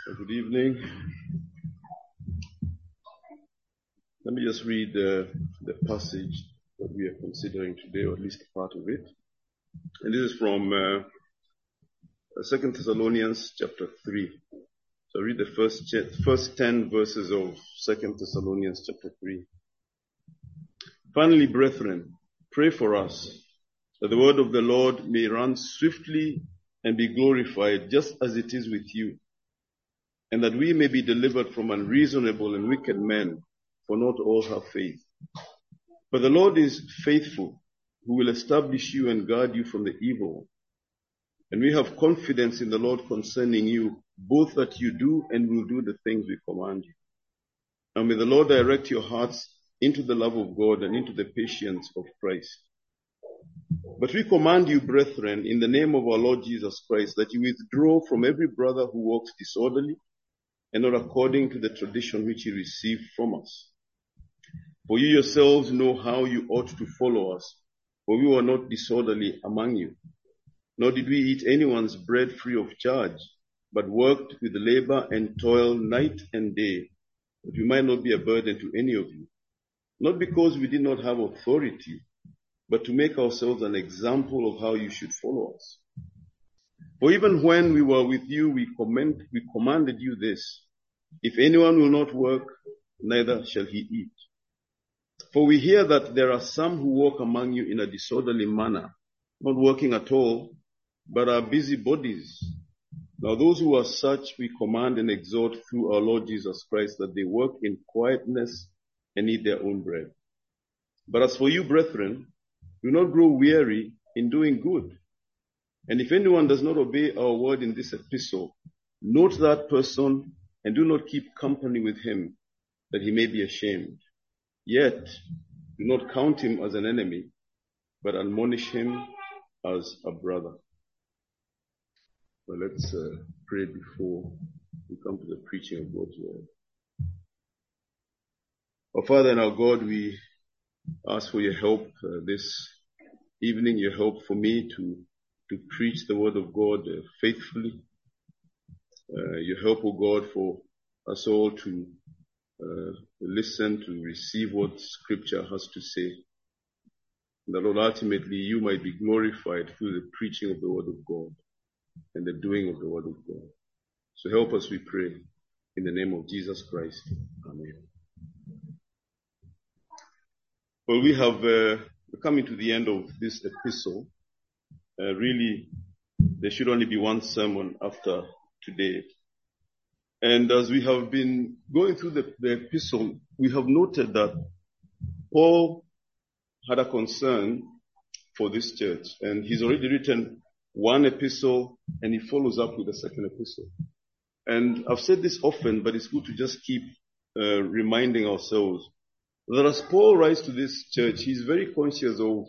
Good evening. Let me just read the passage that we are considering today, or at least a part of it. And this is from 2 Thessalonians chapter 3. So read the first 10 verses of 2 Thessalonians chapter 3. Finally, brethren, pray for us, that the word of the Lord may run swiftly and be glorified, just as it is with you, and that we may be delivered from unreasonable and wicked men, for not all have faith. But the Lord is faithful, who will establish you and guard you from the evil. And we have confidence in the Lord concerning you, both that you do and will do the things we command you. And may the Lord direct your hearts into the love of God and into the patience of Christ. But we command you, brethren, in the name of our Lord Jesus Christ, that you withdraw from every brother who walks disorderly, and not according to the tradition which he received from us. For you yourselves know how you ought to follow us, for we were not disorderly among you, nor did we eat anyone's bread free of charge, but worked with labor and toil night and day, that we might not be a burden to any of you, not because we did not have authority, but to make ourselves an example of how you should follow us. For even when we were with you, we commanded you this: if anyone will not work, neither shall he eat. For we hear that there are some who walk among you in a disorderly manner, not working at all, but are busybodies. Now those who are such we command and exhort through our Lord Jesus Christ, that they work in quietness and eat their own bread. But as for you, brethren, do not grow weary in doing good. And if anyone does not obey our word in this epistle, note that person and do not keep company with him, that he may be ashamed. Yet do not count him as an enemy, but admonish him as a brother. Well, let's pray before we come to the preaching of God's word. Our Father and our God, we ask for your help this evening, your help for me to preach the word of God faithfully. Your help, O God, for us all to listen, to receive what Scripture has to say. And that, Lord, ultimately you might be glorified through the preaching of the word of God and the doing of the word of God. So help us, we pray, in the name of Jesus Christ. Amen. Well, we have coming to the end of this epistle. Really, there should only be one sermon after today. And as we have been going through the epistle, we have noted that Paul had a concern for this church. And he's already written one epistle, and he follows up with a second epistle. And I've said this often, but it's good to just keep reminding ourselves that as Paul writes to this church, he's very conscious of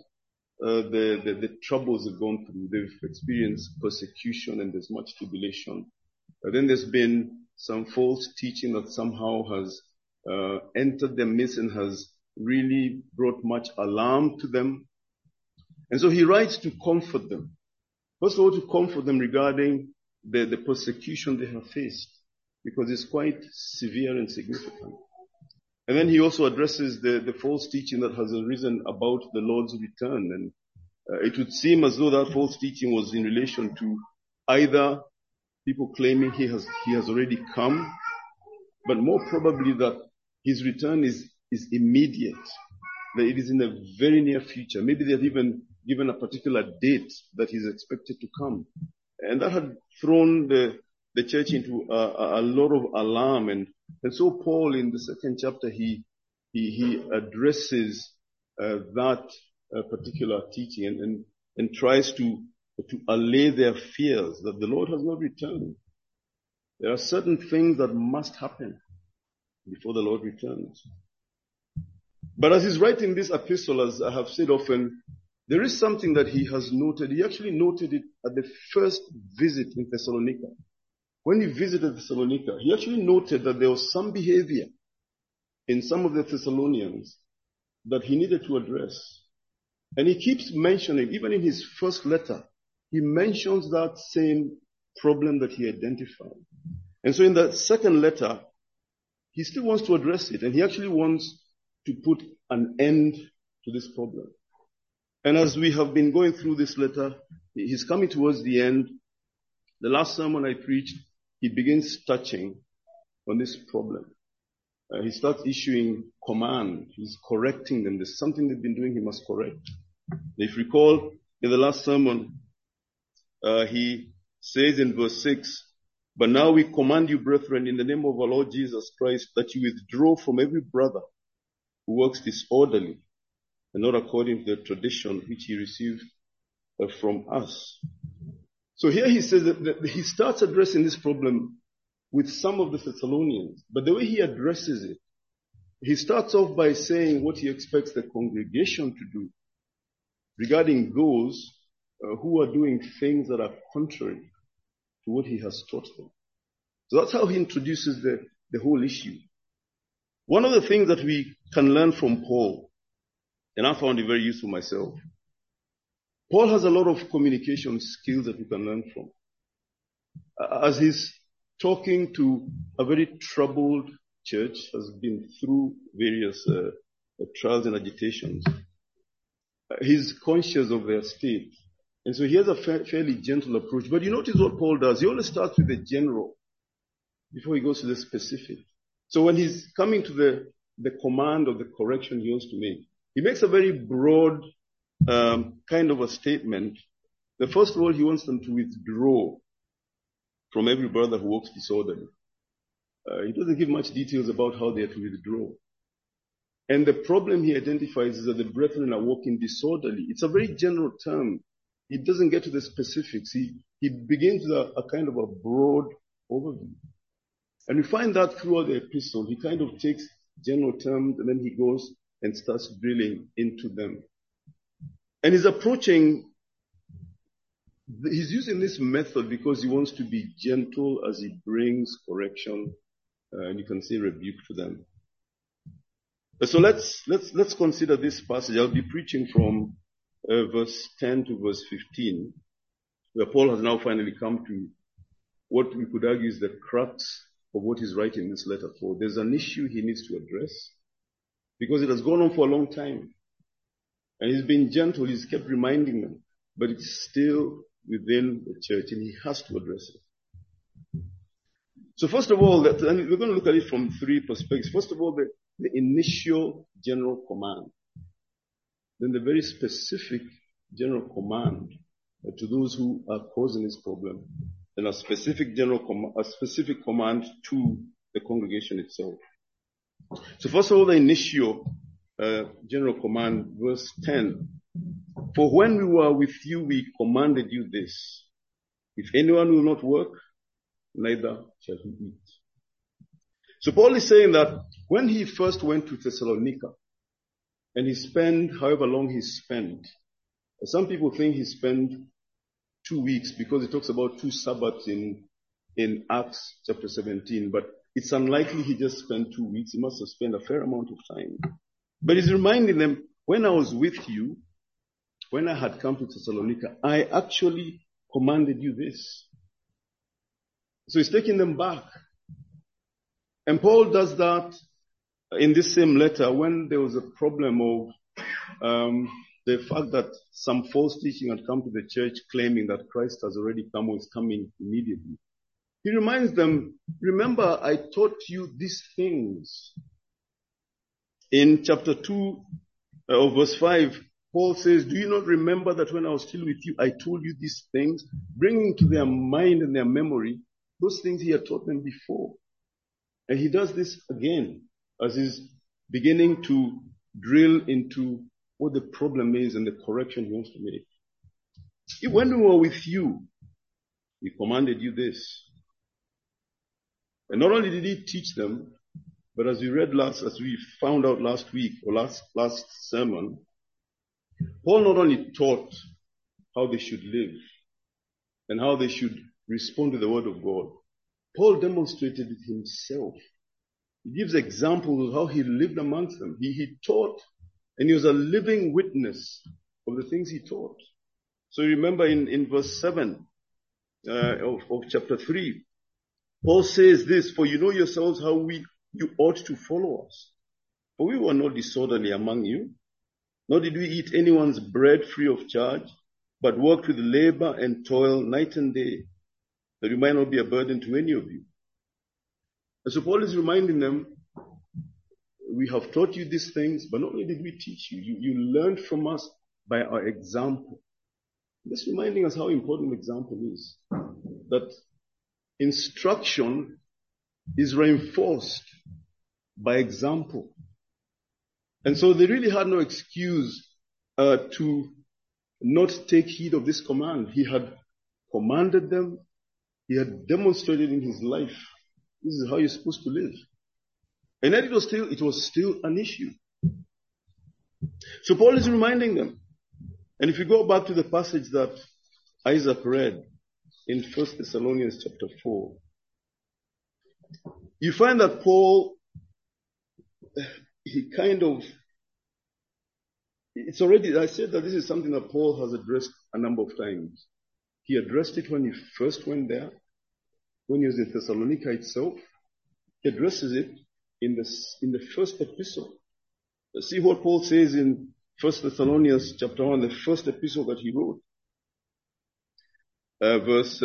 the troubles they've gone through. They've experienced persecution and there's much tribulation. But then there's been some false teaching that somehow has entered their midst and has really brought much alarm to them. And so he writes to comfort them. First of all, to comfort them regarding the persecution they have faced, because it's quite severe and significant. And then he also addresses the false teaching that has arisen about the Lord's return. And it would seem as though that false teaching was in relation to either people claiming he has already come, but more probably that his return is immediate, that it is in the very near future. Maybe they've even given a particular date that he's expected to come. And that had thrown the church into a lot of alarm. And so Paul, in the second chapter, he addresses that particular teaching and tries to allay their fears that the Lord has not returned. There are certain things that must happen before the Lord returns. But as he's writing this epistle, as I have said often, there is something that he has noted. He actually noted it at the first visit in Thessalonica. When he visited Thessalonica, he actually noted that there was some behavior in some of the Thessalonians that he needed to address. And he keeps mentioning, even in his first letter, he mentions that same problem that he identified. And so in the second letter, he still wants to address it, and he actually wants to put an end to this problem. And as we have been going through this letter, he's coming towards the end. The last sermon I preached, he begins touching on this problem. He starts issuing command. He's correcting them. There's something they've been doing, he must correct. If you recall, in the last sermon, he says in verse 6, "But now we command you, brethren, in the name of our Lord Jesus Christ, that you withdraw from every brother who works disorderly and not according to the tradition which he received from us." So here he says that he starts addressing this problem with some of the Thessalonians, but the way he addresses it, he starts off by saying what he expects the congregation to do regarding those who are doing things that are contrary to what he has taught them. So that's how he introduces the whole issue. One of the things that we can learn from Paul, and I found it very useful myself, Paul has a lot of communication skills that we can learn from. As he's talking to a very troubled church, has been through various trials and agitations, he's conscious of their state. And so he has a fairly gentle approach. But you notice what Paul does. He always starts with the general before he goes to the specific. So when he's coming to the command or the correction he wants to make, he makes a very broad kind of a statement. The first of all, he wants them to withdraw from every brother who walks disorderly. He doesn't give much details about how they are to withdraw. And the problem he identifies is that the brethren are walking disorderly. It's a very general term. He doesn't get to the specifics. He begins with a kind of a broad overview. And we find that throughout the epistle. He kind of takes general terms and then he goes and starts drilling into them. And he's using this method because he wants to be gentle as he brings correction, and you can say rebuke to them. So let's consider this passage. I'll be preaching from verse 10 to verse 15, where Paul has now finally come to what we could argue is the crux of what he's writing this letter for. There's an issue he needs to address because it has gone on for a long time. And he's been gentle, he's kept reminding them, but it's still within the church and he has to address it. So first of all, and we're going to look at it from three perspectives. First of all, the initial general command. Then the very specific general command to those who are causing this problem. Then a specific command to the congregation itself. So first of all, the initial general command, verse 10. "For when we were with you, we commanded you this. If anyone will not work, neither shall he eat." So Paul is saying that when he first went to Thessalonica, and he spent however long he spent, some people think he spent 2 weeks because it talks about 2 Sabbaths in Acts chapter 17, but it's unlikely he just spent 2 weeks. He must have spent a fair amount of time. But he's reminding them, when I was with you, when I had come to Thessalonica, I actually commanded you this. So he's taking them back. And Paul does that in this same letter when there was a problem of the fact that some false teaching had come to the church claiming that Christ has already come or is coming immediately. He reminds them, remember, I taught you these things. In chapter 2 of verse 5, Paul says, do you not remember that when I was still with you, I told you these things, bringing to their mind and their memory those things he had taught them before. And he does this again as he's beginning to drill into what the problem is and the correction he wants to make. When we were with you, we commanded you this. And not only did he teach them, but as we found out last week or last sermon, Paul not only taught how they should live and how they should respond to the word of God, Paul demonstrated it himself. He gives examples of how he lived amongst them. He taught, and he was a living witness of the things he taught. So remember in verse 7 of chapter 3, Paul says this, for you know yourselves how you ought to follow us. For we were not disorderly among you, nor did we eat anyone's bread free of charge, but worked with labor and toil night and day, that we might not be a burden to any of you. And so Paul is reminding them, we have taught you these things, but not only did we teach you, you learned from us by our example. This reminding us how important example is. That instruction is reinforced by example. And so they really had no excuse to not take heed of this command. He had commanded them. He had demonstrated in his life, this is how you're supposed to live. And yet it was still an issue. So Paul is reminding them. And if you go back to the passage that Isaac read in 1 Thessalonians chapter 4, you find that Paul, I said that this is something that Paul has addressed a number of times. He addressed it when he first went there, when he was in Thessalonica itself. He addresses it in the first epistle. Let's see what Paul says in 1 Thessalonians chapter 1, the first epistle that he wrote. Verse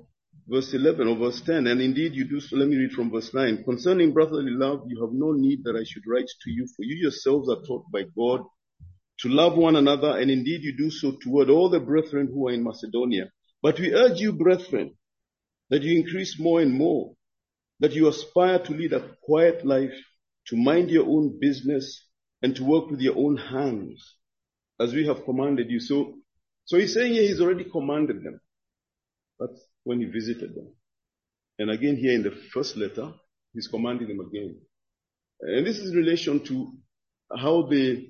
11 or verse 10. And indeed you do so. Let me read from verse 9. Concerning brotherly love, you have no need that I should write to you, for you yourselves are taught by God to love one another, and indeed you do so toward all the brethren who are in Macedonia. But we urge you, brethren, that you increase more and more, that you aspire to lead a quiet life, to mind your own business, and to work with your own hands, as we have commanded you. So he's saying here he's already commanded them. That's when he visited them. And again here in the first letter, he's commanding them again. And this is in relation to how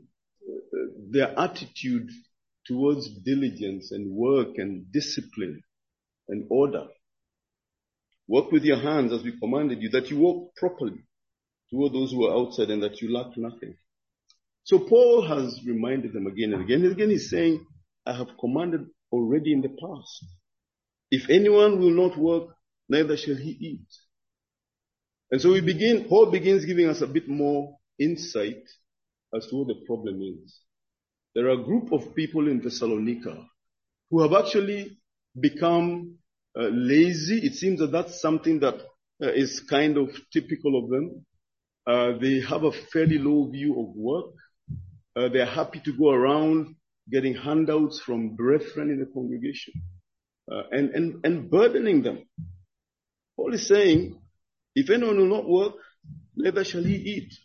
their attitude towards diligence and work and discipline and order. Work with your hands as we commanded you, that you walk properly toward those who are outside and that you lack nothing. So Paul has reminded them again and again. And again he's saying, I have commanded already in the past. If anyone will not work, neither shall he eat. And so Paul begins giving us a bit more insight as to what the problem is. There are a group of people in Thessalonica who have actually become lazy. It seems that that's something that is kind of typical of them. They have a fairly low view of work. They're happy to go around getting handouts from brethren in the congregation and burdening them. Paul is saying, if anyone will not work, neither shall he eat.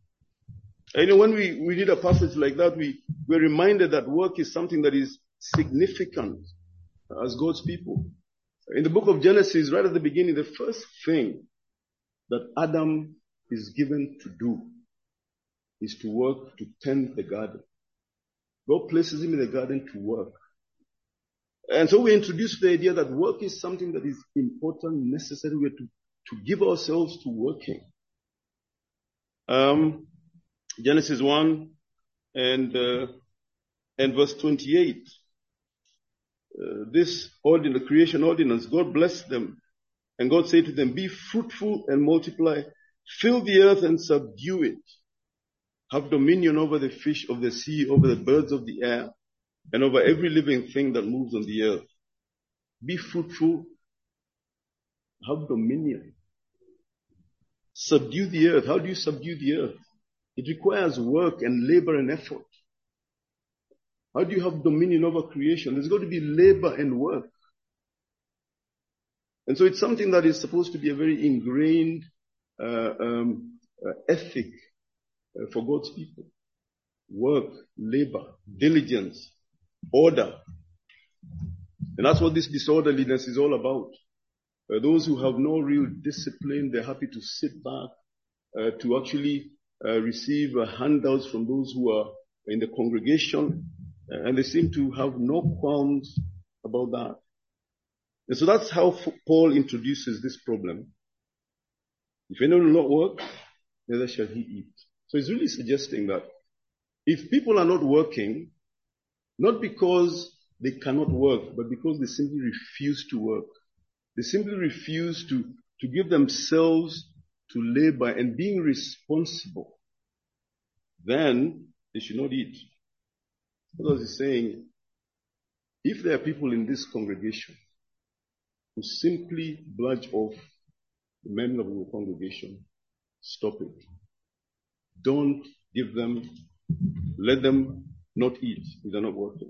And when we read a passage like that, we're reminded that work is something that is significant as God's people. In the book of Genesis, right at the beginning, the first thing that Adam is given to do is to work, to tend the garden. God places him in the garden to work. And so we introduced the idea that work is something that is important, necessary. We have to give ourselves to working. Genesis 1 and verse 28. This creation ordinance, God blessed them. And God said to them, be fruitful and multiply, fill the earth and subdue it. Have dominion over the fish of the sea, over the birds of the air, and over every living thing that moves on the earth. Be fruitful, have dominion. Subdue the earth. How do you subdue the earth? It requires work and labor and effort. How do you have dominion over creation? There's got to be labor and work. And so it's something that is supposed to be a very ingrained ethic for God's people. Work, labor, diligence, order. And that's what this disorderliness is all about. Those who have no real discipline, they're happy to sit back, to actually receive handouts from those who are in the congregation, and they seem to have no qualms about that. And so that's how Paul introduces this problem. If anyone will not work, neither shall he eat. So he's really suggesting that if people are not working, not because they cannot work, but because they simply refuse to work, they simply refuse to to give themselves to labor and being responsible, then they should not eat. Because he's saying, if there are people in this congregation who simply bludge off the men of the congregation, stop it. Don't give them, let them not eat if they're not working.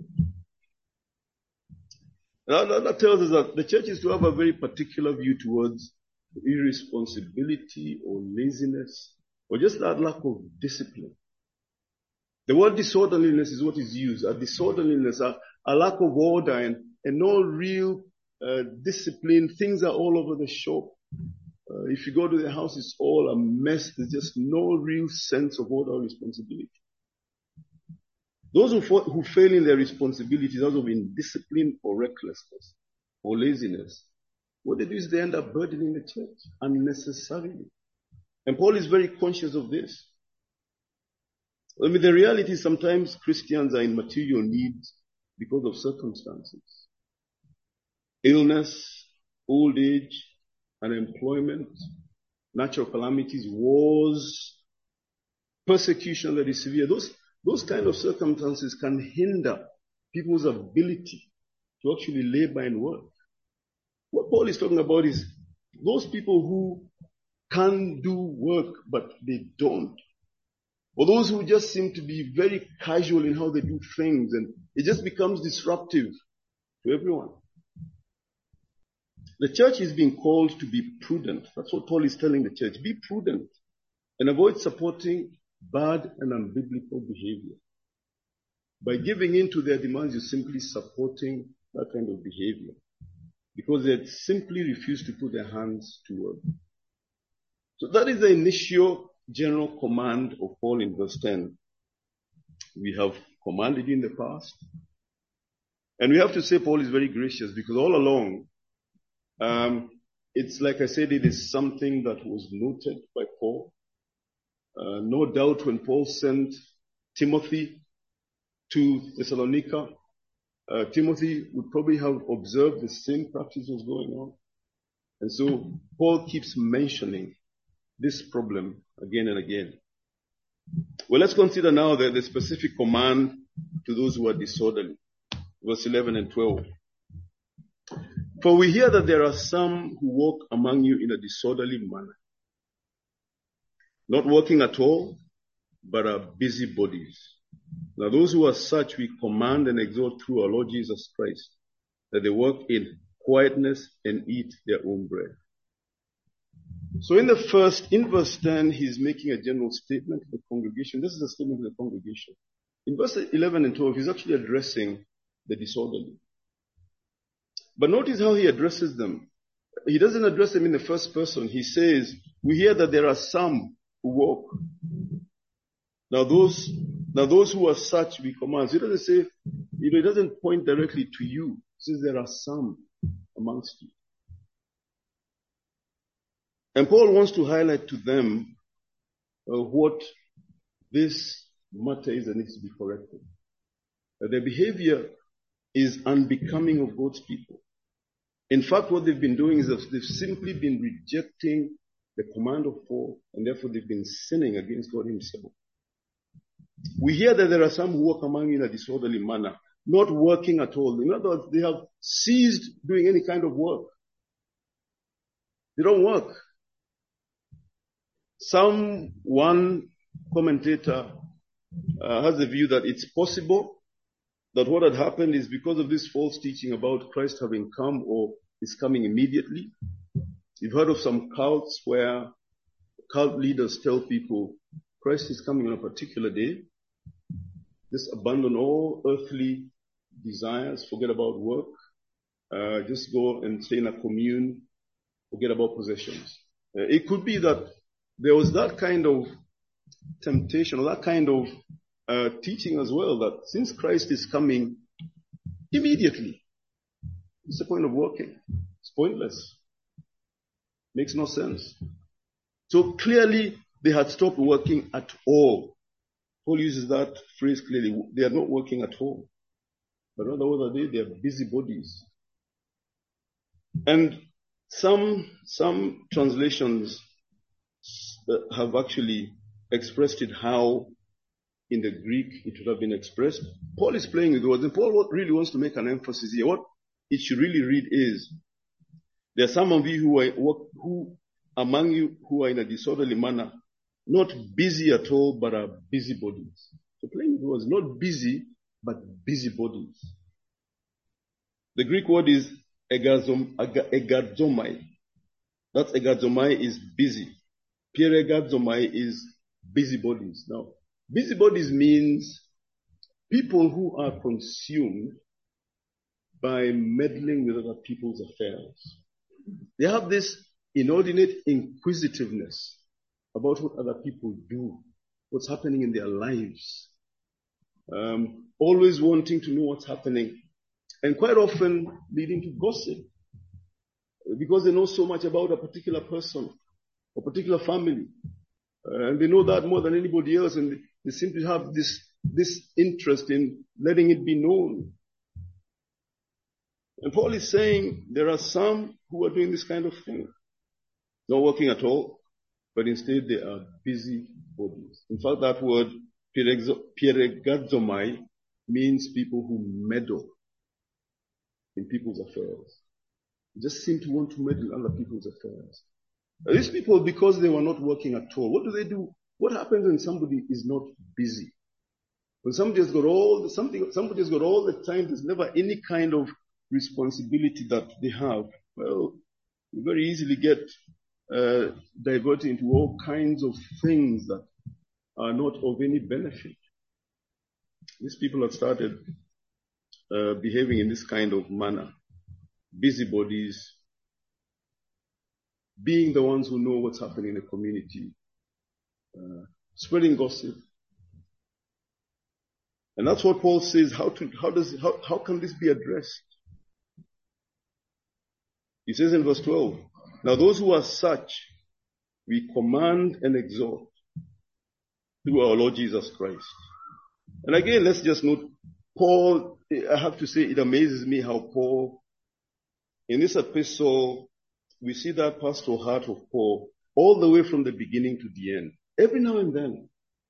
That tells us that the church is to have a very particular view towards irresponsibility or laziness or just that lack of discipline. The word disorderliness is what is used. A disorderliness, a lack of order and no real discipline. Things are all over the shop. If you go to the house, it's all a mess. There's just no real sense of order or responsibility. Those who fail in their responsibilities out of indiscipline or recklessness or laziness, what they do is they end up burdening the church unnecessarily. And Paul is very conscious of this. I mean, the reality is sometimes Christians are in material needs because of circumstances. Illness, old age, unemployment, natural calamities, wars, persecution that is severe. Those kind of circumstances can hinder people's ability to actually labor and work. What Paul is talking about is those people who can do work but they don't. Or those who just seem to be very casual in how they do things and it just becomes disruptive to everyone. The church is being called to be prudent. That's what Paul is telling the church. Be prudent and avoid supporting bad and unbiblical behavior. By giving in to their demands, you're simply supporting that kind of behavior because they simply refuse to put their hands to work. So that is the initial general command of Paul in verse 10. We have commanded in the past. And we have to say Paul is very gracious because all along, it's like I said, it is something that was noted by Paul. No doubt when Paul sent Timothy to Thessalonica, Timothy would probably have observed the same practice was going on. And so Paul keeps mentioning this problem again and again. Well, let's consider now the specific command to those who are disorderly. Verse 11 and 12. For we hear that there are some who walk among you in a disorderly manner, not working at all, but are busybodies. Now those who are such we command and exhort through our Lord Jesus Christ, that they work in quietness and eat their own bread. So in verse 10, he's making a general statement to the congregation. This is a statement to the congregation. In verse 11 and 12, he's actually addressing the disorderly. But notice how he addresses them. He doesn't address them in the first person. He says, we hear that there are some who walk. Now those who are such we command. So he doesn't say, it doesn't point directly to you. He says there are some amongst you. And Paul wants to highlight to them what this matter is that needs to be corrected. That their behavior is unbecoming of God's people. In fact, what they've been doing is that they've simply been rejecting the command of Paul, and therefore they've been sinning against God himself. We hear that there are some who walk among you in a disorderly manner, not working at all. In other words, they have ceased doing any kind of work. They don't work. One commentator has the view that it's possible that what had happened is because of this false teaching about Christ having come or is coming immediately. You've heard of some cults where cult leaders tell people Christ is coming on a particular day. Just abandon all earthly desires, forget about work, just go and stay in a commune, forget about possessions. It could be that there was that kind of temptation or that kind of teaching as well, that since Christ is coming immediately, what's the point of working? It's pointless. Makes no sense. So clearly they had stopped working at all. Paul uses that phrase clearly. They are not working at all. But rather what are they? They are busybodies. And Some translations have actually expressed it how in the Greek it would have been expressed. Paul is playing with words, and Paul really wants to make an emphasis here. What it should really read is, there are some of you who among you who are in a disorderly manner, not busy at all, but are busybodies. So playing with words, not busy, but busybodies. The Greek word is egazomai. That's egazomai is busy. Pieregazomai is busybodies. Now, busybodies means people who are consumed by meddling with other people's affairs. They have this inordinate inquisitiveness about what other people do, what's happening in their lives, always wanting to know what's happening, and quite often leading to gossip, because they know so much about a particular person, a particular family, and they know that more than anybody else, and they seem to have this interest in letting it be known. And Paul is saying there are some who are doing this kind of thing, not working at all, but instead they are busy bodies. In fact, that word pieregazomai means people who meddle in people's affairs. They just seem to want to meddle in other people's affairs. These people, because they were not working at all, what do? What happens when somebody is not busy? When somebody has got all the time, there's never any kind of responsibility that they have. Well, you very easily get diverted into all kinds of things that are not of any benefit. These people have started behaving in this kind of manner. Busybodies, being the ones who know what's happening in the community, spreading gossip. And that's what Paul says, how can this be addressed? He says in verse 12, now those who are such, we command and exhort through our Lord Jesus Christ. And again, let's just note, Paul, I have to say, it amazes me how Paul, in this epistle, we see that pastoral heart of Paul all the way from the beginning to the end. Every now and then,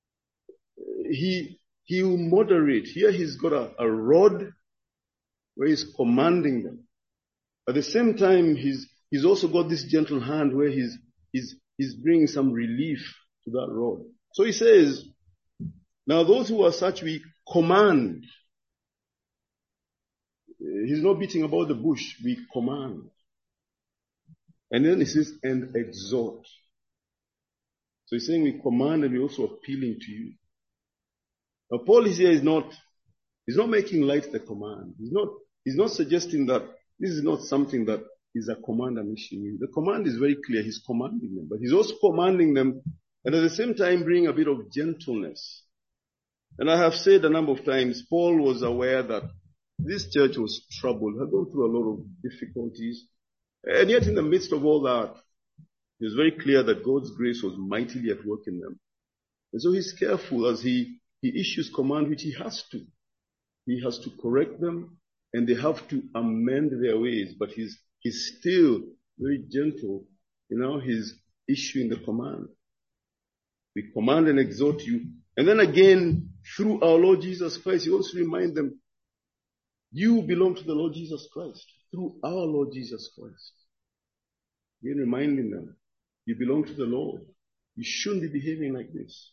he will moderate. Here he's got a rod where he's commanding them. At the same time, he's also got this gentle hand where he's bringing some relief to that rod. So he says, now those who are such we command. He's not beating about the bush, we command. And then he says, and exhort. So he's saying we command and we're also appealing to you. Now Paul is here he's not making light the command. He's not suggesting that this is not something that is a command I'm issuing. The command is very clear. He's commanding them, but he's also commanding them and at the same time bringing a bit of gentleness. And I have said a number of times, Paul was aware that this church was troubled, had gone through a lot of difficulties. And yet in the midst of all that, it was very clear that God's grace was mightily at work in them. And so he's careful as he issues command, which he has to. He has to correct them, and they have to amend their ways. But he's still very gentle, he's issuing the command. We command and exhort you. And then again, through our Lord Jesus Christ, he also reminds them, you belong to the Lord Jesus Christ, through our Lord Jesus Christ. Again, reminding them, you belong to the Lord. You shouldn't be behaving like this.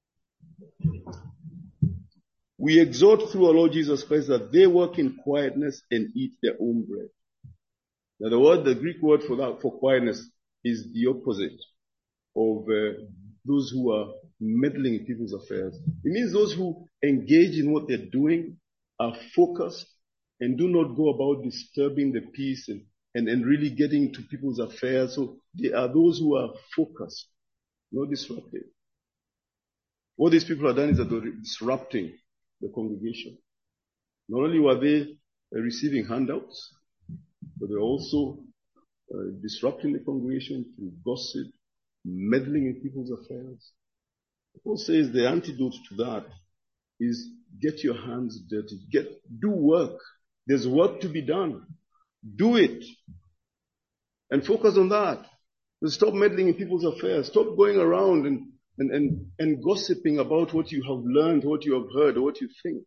We exhort through our Lord Jesus Christ that they work in quietness and eat their own bread. Now the Greek word for quietness is the opposite of those who are meddling in people's affairs. It means those who engage in what they're doing, are focused, and do not go about disturbing the peace and really getting into people's affairs. So they are those who are focused, not disruptive. What these people have done is that they're disrupting the congregation. Not only were they receiving handouts, but they're also disrupting the congregation through gossip, meddling in people's affairs. Paul says the antidote to that is get your hands dirty. Do work. There's work to be done. Do it. and focus on that. Stop meddling in people's affairs. Stop going around and gossiping about what you have learned, what you have heard, or what you think.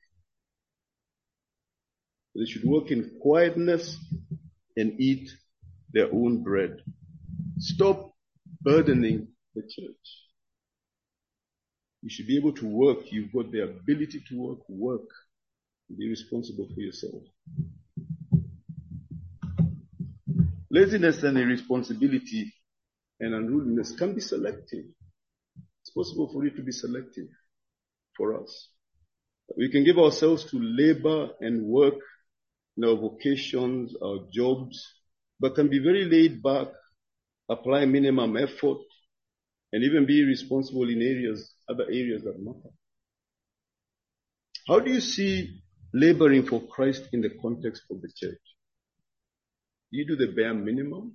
They should work in quietness and eat their own bread. Stop burdening the church. You should be able to work. You've got the ability to work. Be responsible for yourself. Laziness and irresponsibility and unruliness can be selective. It's possible for it to be selective for us. We can give ourselves to labor and work in our vocations, our jobs, but can be very laid back, apply minimum effort, and even be responsible in other areas that matter. How do you see laboring for Christ in the context of the church? Do you do the bare minimum?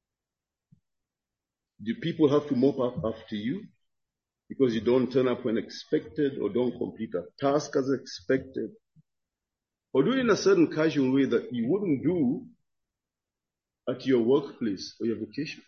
Do people have to mop up after you because you don't turn up when expected or don't complete a task as expected? Or do it in a certain casual way that you wouldn't do at your workplace or your vocation?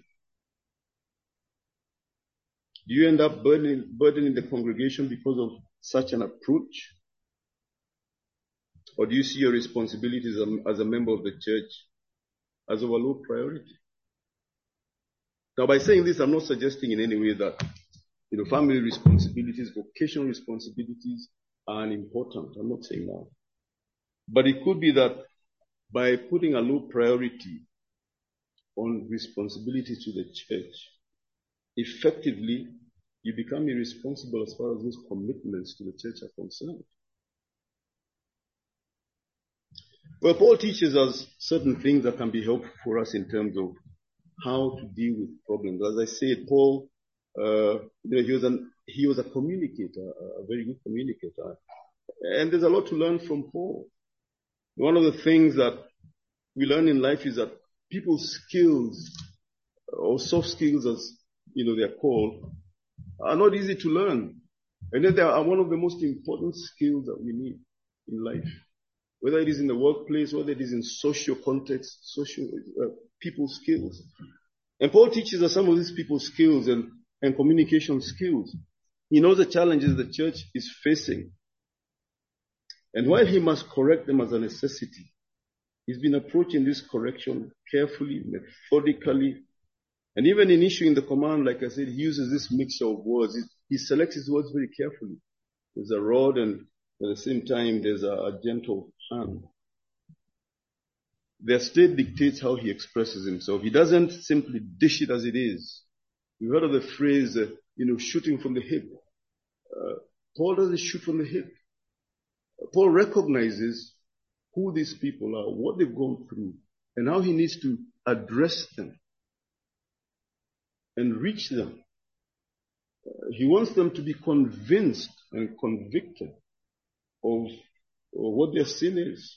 Do you end up burdening the congregation because of such an approach? Or do you see your responsibilities as a member of the church as of a low priority? Now, by saying this, I'm not suggesting in any way that family responsibilities, vocational responsibilities are unimportant. I'm not saying that. But it could be that by putting a low priority on responsibilities to the church, effectively, you become irresponsible as far as those commitments to the church are concerned. Well, Paul teaches us certain things that can be helpful for us in terms of how to deal with problems. As I said, Paul, he was a communicator, a very good communicator. And there's a lot to learn from Paul. One of the things that we learn in life is that people's skills, or soft skills as they're called, are not easy to learn. And yet they are one of the most important skills that we need in life. Whether it is in the workplace, whether it is in social context, people skills. And Paul teaches us some of these people skills and communication skills. He knows the challenges the church is facing. And while he must correct them as a necessity, he's been approaching this correction carefully, methodically, and even in issuing the command, like I said, he uses this mixture of words. He selects his words very carefully. There's a rod and at the same time there's a gentle hand. Their state dictates how he expresses himself. He doesn't simply dish it as it is. You've heard of the phrase, shooting from the hip. Paul doesn't shoot from the hip. Paul recognizes who these people are, what they've gone through, and how he needs to address them and reach them. He wants them to be convinced and convicted of what their sin is.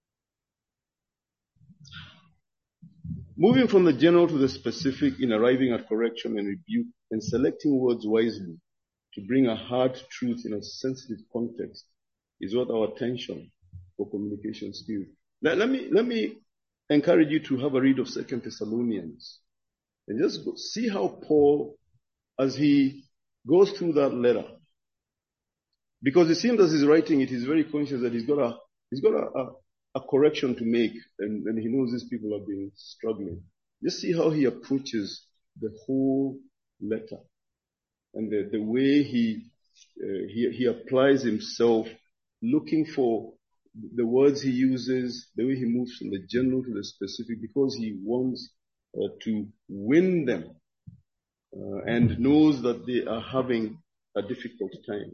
Moving from the general to the specific in arriving at correction and rebuke and selecting words wisely to bring a hard truth in a sensitive context is what our attention for communication skills. Let me encourage you to have a read of 2 Thessalonians and just see how Paul, as he goes through that letter, because it seems as he's writing it, he's very conscious that he's got a correction to make, and he knows these people have been struggling. Just see how he approaches the whole letter and the way he applies himself, looking for the words he uses, the way he moves from the general to the specific, because he wants to win them and knows that they are having a difficult time.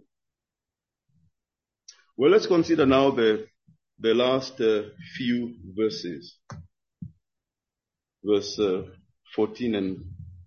Well, let's consider now the last few verses, verse 14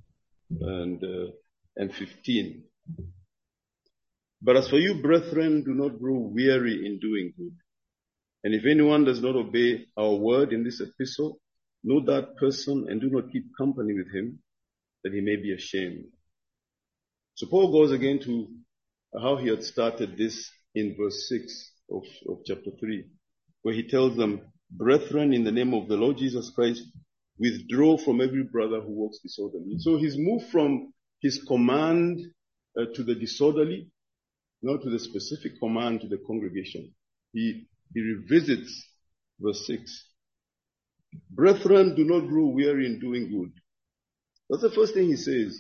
and 15. But as for you, brethren, do not grow weary in doing good. And if anyone does not obey our word in this epistle, know that person and do not keep company with him, that he may be ashamed. So Paul goes again to how he had started this in verse 6 of chapter 3, where he tells them, brethren, in the name of the Lord Jesus Christ, withdraw from every brother who walks disorderly. So he's moved from his command to the disorderly, not to the specific command to the congregation. He revisits verse 6. Brethren, do not grow weary in doing good. That's the first thing he says.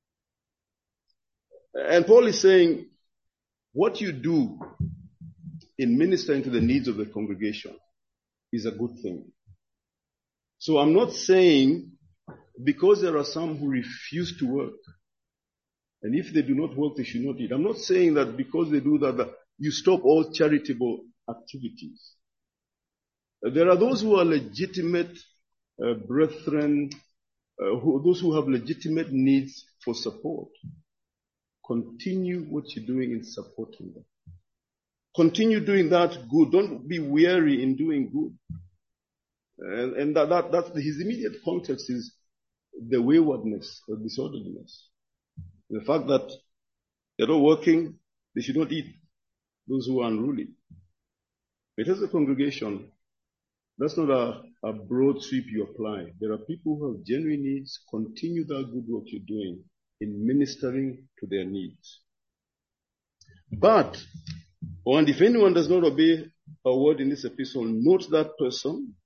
And Paul is saying, what you do in ministering to the needs of the congregation is a good thing. So I'm not saying because there are some who refuse to work, and if they do not work, they should not eat. I'm not saying that because they do that you stop all charitable activities. There are those who are legitimate brethren, those who have legitimate needs for support. Continue what you're doing in supporting them. Continue doing that good. Don't be weary in doing good. And that his immediate context is the waywardness or disorderliness. The fact that they're not working, they should not eat. Those who are unruly. But as a congregation, that's not a broad sweep you apply. There are people who have genuine needs. Continue that good work you're doing in ministering to their needs. But, and if anyone does not obey a word in this epistle, note that person.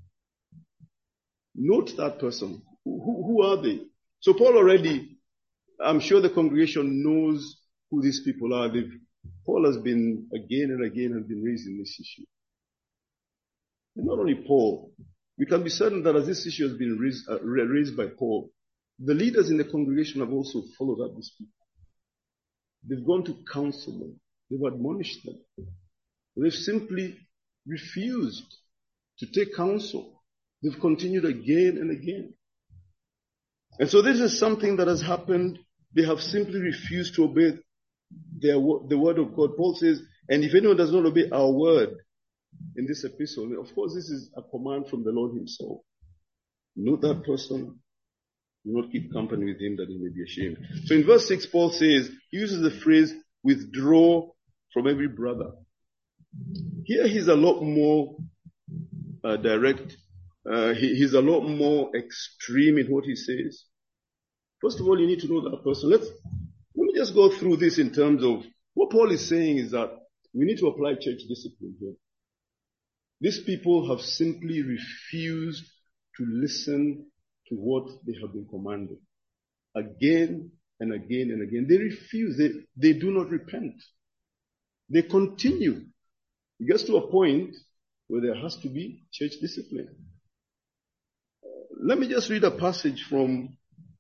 Note that person. Who are they? So Paul already, I'm sure the congregation knows who these people are. Paul has been again and again has been raising this issue. And not only Paul, we can be certain that as this issue has been raised by Paul, the leaders in the congregation have also followed up these people. They've gone to counsel them. They've admonished them. They've simply refused to take counsel. They've continued again and again. And so this is something that has happened. They have simply refused to obey the word of God. Paul says, and if anyone does not obey our word in this epistle, of course this is a command from the Lord himself. Note that person. Do not keep company with him that he may be ashamed. So in verse 6, Paul says, he uses the phrase, withdraw from every brother. Here he's a lot more direct. He's a lot more extreme in what he says. First of all, you need to know that person. Let me just go through this in terms of what Paul is saying is that we need to apply church discipline here. These people have simply refused to listen to what they have been commanded. Again and again and again. They refuse. They do not repent. They continue. It gets to a point where there has to be church discipline. Let me just read a passage from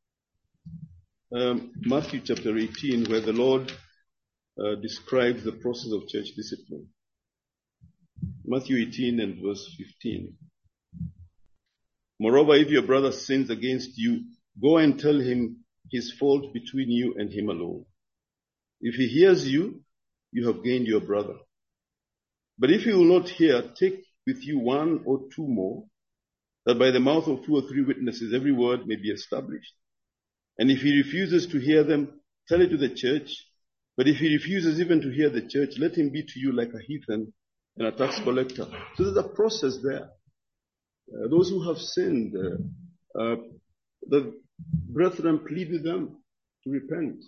Matthew chapter 18 where the Lord describes the process of church discipline. Matthew 18 and verse 15. Moreover, if your brother sins against you, go and tell him his fault between you and him alone. If he hears you, you have gained your brother. But if he will not hear, take with you one or two more, that by the mouth of 2 or 3 witnesses every word may be established. And if he refuses to hear them, tell it to the church. But if he refuses even to hear the church, let him be to you like a heathen and a tax collector. So there's a process there. Those who have sinned, the brethren plead with them to repent.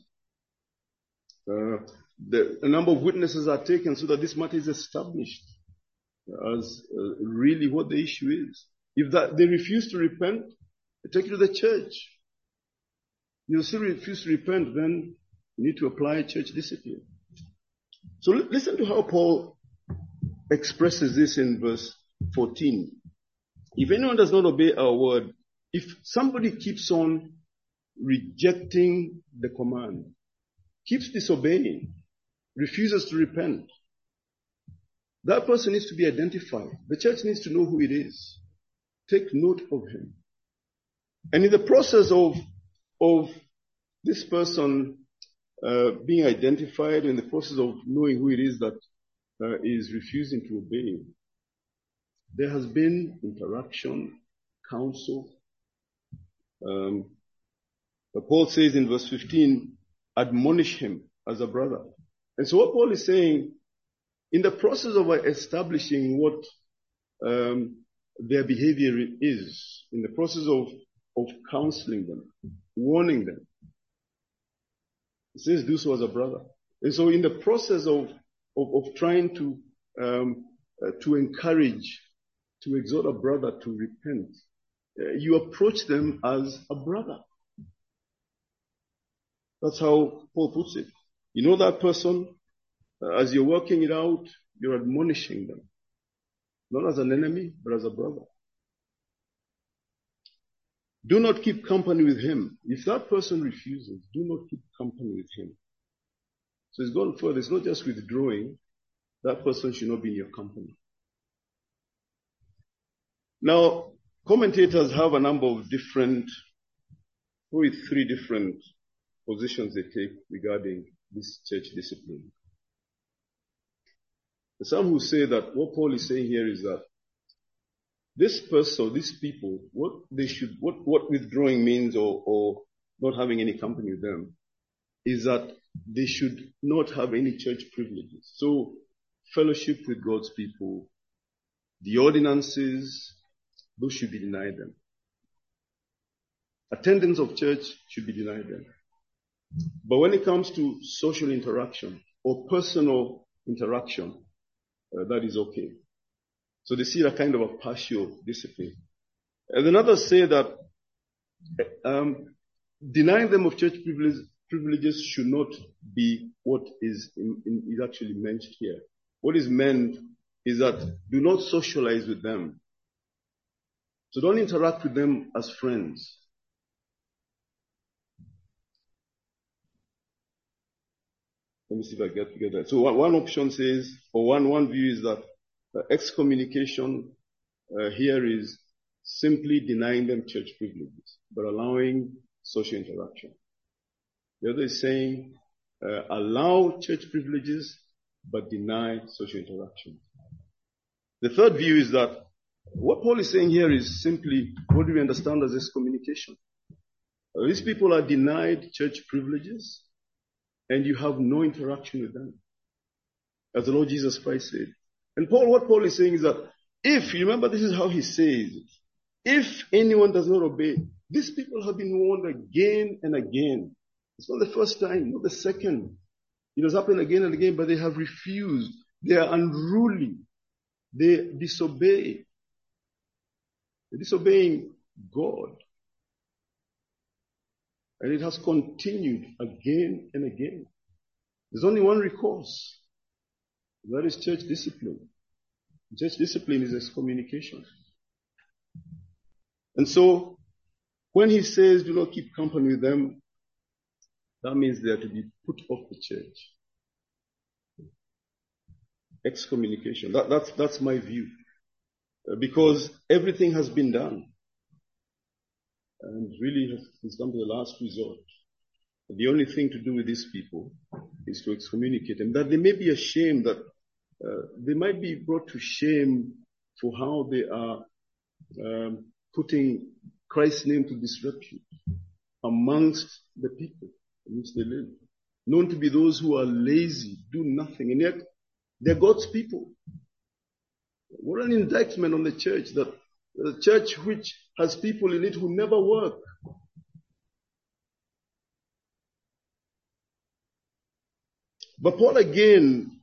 A number of witnesses are taken so that this matter is established as really what the issue is. If they refuse to repent, they take it to the church. You still refuse to repent, then you need to apply church discipline. So listen to how Paul expresses this in verse 14. If anyone does not obey our word, if somebody keeps on rejecting the command, keeps disobeying, refuses to repent, that person needs to be identified. The church needs to know who it is. Take note of him. And in the process of this person being identified, in the process of knowing who it is that is refusing to obey, there has been interaction, counsel. But Paul says in verse 15, admonish him as a brother. And so what Paul is saying, in the process of establishing what their behavior is, in the process of counseling them, warning them. It says, do so as a brother. And so in the process of trying to encourage, to exhort a brother to repent, you approach them as a brother. That's how Paul puts it. You know that person, as you're working it out, you're admonishing them. Not as an enemy, but as a brother. Do not keep company with him. If that person refuses, do not keep company with him. So it's gone further. It's not just withdrawing. That person should not be in your company. Now, commentators have a number of different, probably 3 different positions they take regarding this church discipline. Some who say that what Paul is saying here is that this person, these people, what withdrawing means or not having any company with them is that they should not have any church privileges. So fellowship with God's people, the ordinances, those should be denied them. Attendance of church should be denied them. But when it comes to social interaction or personal interaction, that is okay. So they see a kind of a partial discipline. And then others say that denying them of church privileges should not be what is actually meant here. What is meant is that do not socialize with them. So don't interact with them as friends. Let me see if I get that. So one option says, or one view is that excommunication here is simply denying them church privileges, but allowing social interaction. The other is saying, allow church privileges, but deny social interaction. The third view is that what Paul is saying here is simply what do we understand as excommunication. These people are denied church privileges, and you have no interaction with them, as the Lord Jesus Christ said. And what Paul is saying is that if, you remember this is how he says it, if anyone does not obey, these people have been warned again and again. It's not the first time, not the second. It has happened again and again, but they have refused. They are unruly. They disobey. They're disobeying God. And it has continued again and again. There's only one recourse. That is church discipline. Church discipline is excommunication. And so, when he says do not keep company with them, that means they are to be put off the church. Excommunication. That's my view. Because everything has been done. And really it's come to the last resort. The only thing to do with these people is to excommunicate them. That they may be ashamed, that they might be brought to shame for how they are putting Christ's name to disrepute amongst the people in which they live. Known to be those who are lazy, do nothing, and yet they're God's people. What an indictment on the church, that the church which has people in it who never work. But Paul again,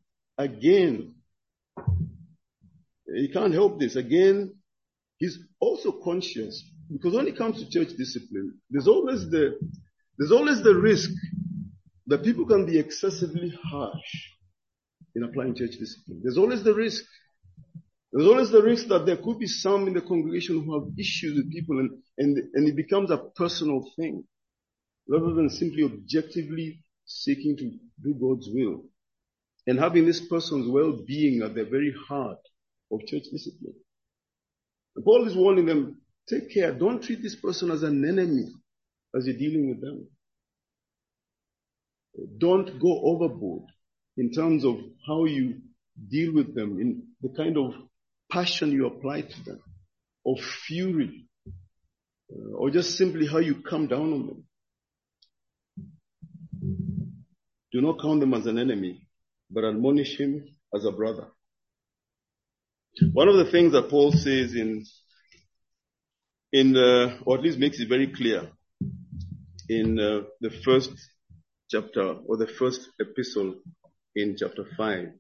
he can't help this. Again, he's also conscious, because when it comes to church discipline, there's always the risk that people can be excessively harsh in applying church discipline. There's always the risk. There's always the risk that there could be some in the congregation who have issues with people, and it becomes a personal thing, rather than simply objectively seeking to do God's will and having this person's well-being at the very heart of church discipline. And Paul is warning them, take care, don't treat this person as an enemy as you're dealing with them. Don't go overboard in terms of how you deal with them, in the kind of passion you apply to them, or fury, or just simply how you come down on them. Do not count them as an enemy, but admonish him as a brother. One of the things that Paul says in or at least makes it very clear in the first chapter or the first epistle in chapter 5.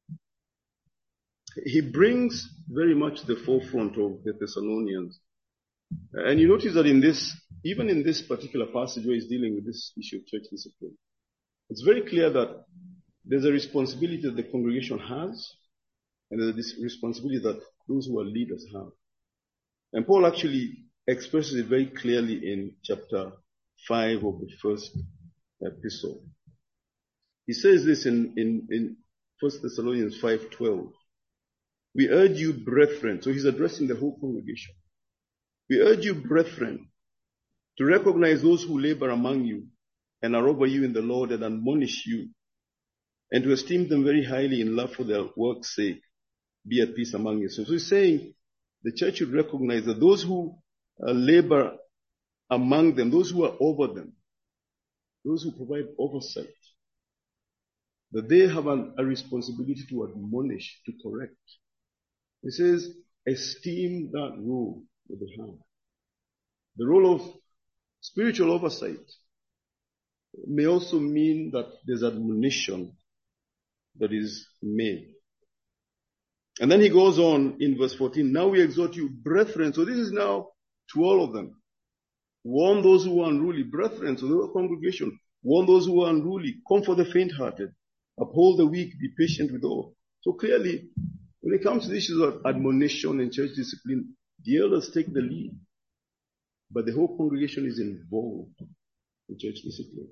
He brings very much the forefront of the Thessalonians. And you notice that even in this particular passage where he's dealing with this issue of church discipline, it's very clear that there's a responsibility that the congregation has, and there's this responsibility that those who are leaders have. And Paul actually expresses it very clearly in chapter 5 of the first epistle. He says this in 1 Thessalonians 5:12. We urge you, brethren, so he's addressing the whole congregation. We urge you, brethren, to recognize those who labor among you and are over you in the Lord and admonish you, and to esteem them very highly in love for their work's sake. Be at peace among yourselves. So he's saying the church should recognize that those who labor among them, those who are over them, those who provide oversight, that they have a responsibility to admonish, to correct. He says, esteem that role that they have. The role of spiritual oversight may also mean that there's admonition that is made. And then he goes on in verse 14, now we exhort you, brethren. So this is now to all of them. Warn those who are unruly, brethren, so the whole congregation. Warn those who are unruly, comfort the faint-hearted, uphold the weak, be patient with all. So clearly, when it comes to the issues of admonition and church discipline, the elders take the lead, but the whole congregation is involved in church discipline.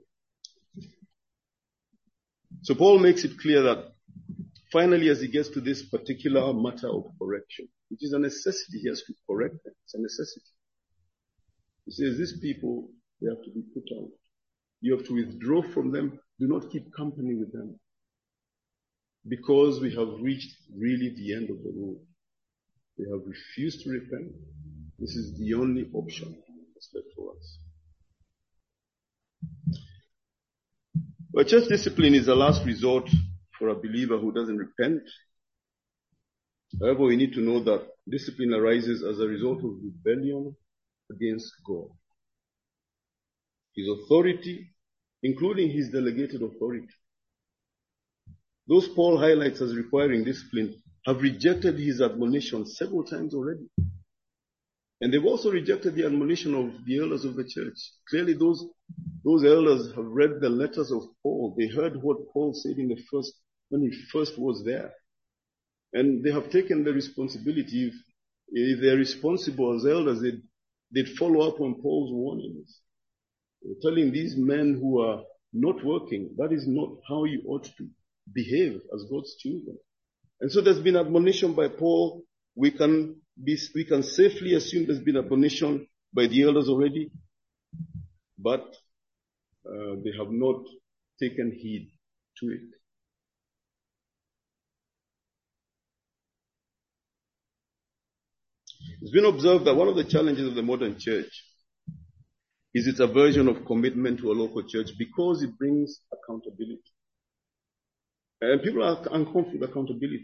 So Paul makes it clear that finally, as he gets to this particular matter of correction, which is a necessity, he has to correct them. It's a necessity. He says, these people, they have to be put out. You have to withdraw from them. Do not keep company with them. Because we have reached really the end of the road. They have refused to repent. This is the only option that's left for us. But church discipline is a last resort for a believer who doesn't repent. However, we need to know that discipline arises as a result of rebellion against God. His authority, including his delegated authority. Those Paul highlights as requiring discipline have rejected his admonition several times already. And they've also rejected the admonition of the elders of the church. Clearly those elders have read the letters of Paul. They heard what Paul said when he first was there. And they have taken the responsibility. If they're responsible as elders, they'd follow up on Paul's warnings. They're telling these men who are not working, that is not how you ought to behave as God's children. And so there's been admonition by Paul. We can safely assume there's been admonition by the elders already, but they have not taken heed to it. It's been observed that one of the challenges of the modern church is its aversion of commitment to a local church because it brings accountability. And people are uncomfortable with accountability.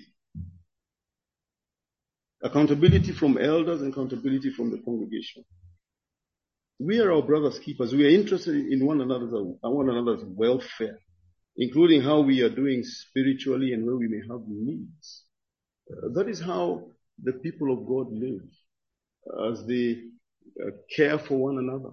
Accountability from elders and accountability from the congregation. We are our brother's keepers. We are interested in one another's welfare, including how we are doing spiritually and where we may have needs. That is how the people of God live, as they care for one another.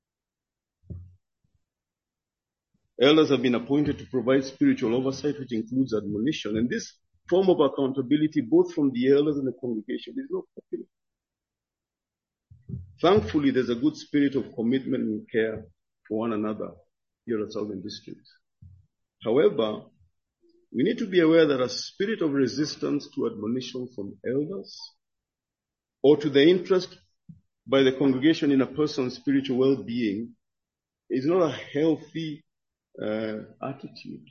Elders have been appointed to provide spiritual oversight, which includes admonition. And this form of accountability, both from the elders and the congregation, is not popular. Thankfully, there's a good spirit of commitment and care for one another here at Southern District. However, we need to be aware that a spirit of resistance to admonition from elders or to the interest by the congregation in a person's spiritual well-being is not a healthy attitude.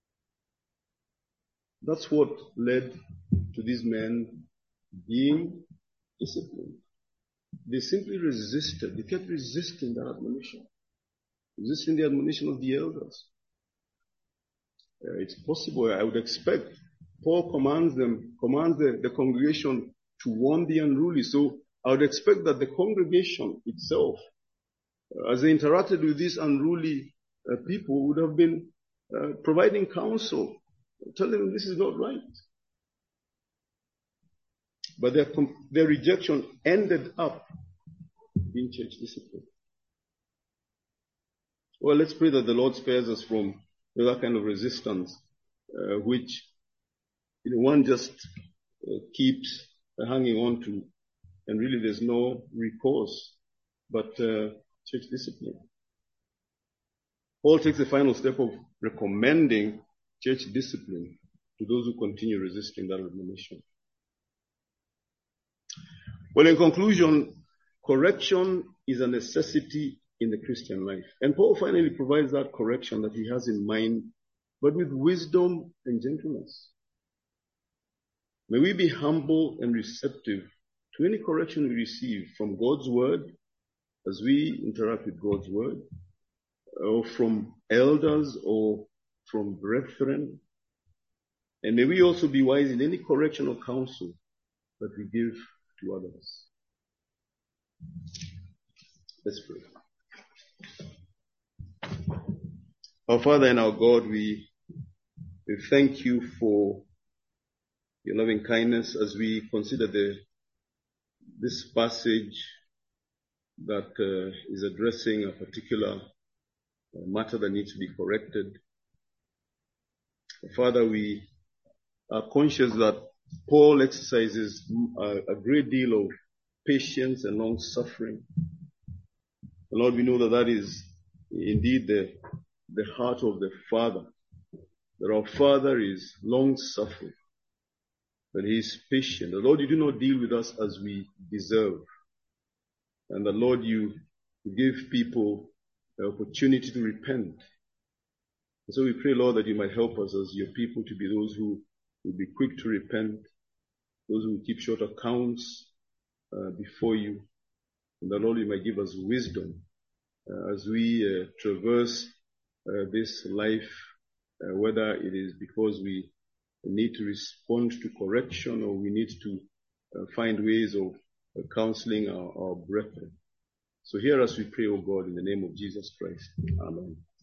That's what led to these men being disciplined. They simply resisted. They kept resisting that admonition. Resisting the admonition of the elders. It's possible, I would expect. Paul commands the congregation to warn the unruly. So I would expect that the congregation itself, as they interacted with these unruly people, would have been providing counsel, telling them this is not right. But their rejection ended up in church discipline. Well, let's pray that the Lord spares us from that kind of resistance, which one just keeps hanging on to, and really there's no recourse but church discipline. Paul takes the final step of recommending church discipline to those who continue resisting that admonition. Well, in conclusion, correction is a necessity in the Christian life. And Paul finally provides that correction that he has in mind, but with wisdom and gentleness. May we be humble and receptive to any correction we receive from God's word as we interact with God's word, or from elders or from brethren. And may we also be wise in any correction or counsel that we give to others. Let's pray. Our Father and our God, we thank you for your loving kindness as we consider this passage that is addressing a particular matter that needs to be corrected. Father, we are conscious that Paul exercises a great deal of patience and long suffering. Lord, we know that is indeed the heart of the Father. That our Father is long suffering, that He is patient. That Lord, you do not deal with us as we deserve. And that Lord, you give people the opportunity to repent. And so we pray, Lord, that you might help us as your people to be those who will be quick to repent, those who will keep short accounts before you. And that, Lord, you might give us wisdom as we traverse this life, whether it is because we need to respond to correction or we need to find ways of counseling our brethren. So hear us, we pray, O God, in the name of Jesus Christ. Amen.